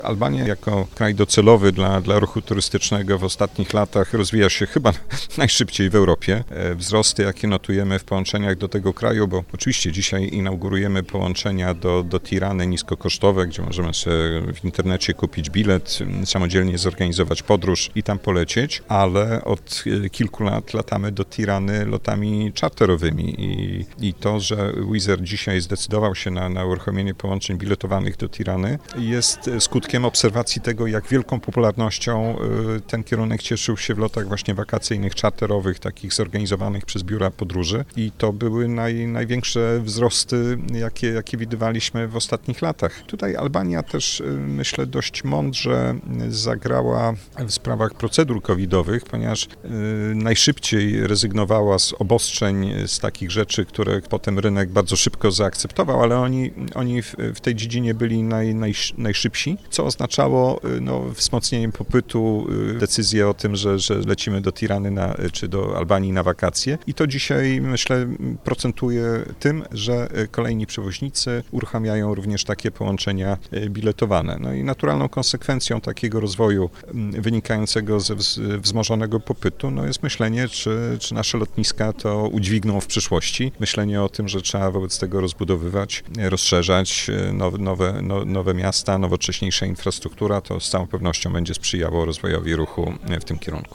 Albania jako kraj docelowy dla ruchu turystycznego w ostatnich latach rozwija się chyba najszybciej w Europie. Wzrosty, jakie notujemy w połączeniach do tego kraju, bo oczywiście dzisiaj inaugurujemy połączenia do Tirany niskokosztowe, gdzie możemy sobie w internecie kupić bilet, samodzielnie zorganizować podróż i tam polecieć, ale od kilku lat latamy do Tirany lotami czarterowymi i to, że Wizz Air dzisiaj zdecydował się na uruchomienie połączeń biletowanych do Tirany, jest skutkiem obserwacji tego, jak wielką popularnością ten kierunek cieszył się w lotach właśnie wakacyjnych, czarterowych, takich zorganizowanych przez biura podróży i to były największe wzrosty, jakie widywaliśmy w ostatnich latach. Tutaj Albania też, myślę, dość mądrze zagrała w sprawach procedur covidowych, ponieważ najszybciej rezygnowała z obostrzeń, z takich rzeczy, które potem rynek bardzo szybko zaakceptował, ale oni w tej dziedzinie byli najszybsi, co oznaczało wzmocnienie popytu, decyzję o tym, że lecimy do Tirany czy do Albanii na wakacje i to dzisiaj, myślę, procentuje tym, że kolejni przewoźnicy uruchamiają również takie połączenia biletowane. No i naturalną konsekwencją takiego rozwoju wynikającego ze wzmożonego popytu jest myślenie, czy nasze lotniska to udźwigną w przyszłości. Myślenie o tym, że trzeba wobec tego rozbudowywać, rozszerzać nowe miasta, nowocześniejsza infrastruktura, to z całą pewnością będzie sprzyjało rozwojowi ruchu w tym kierunku.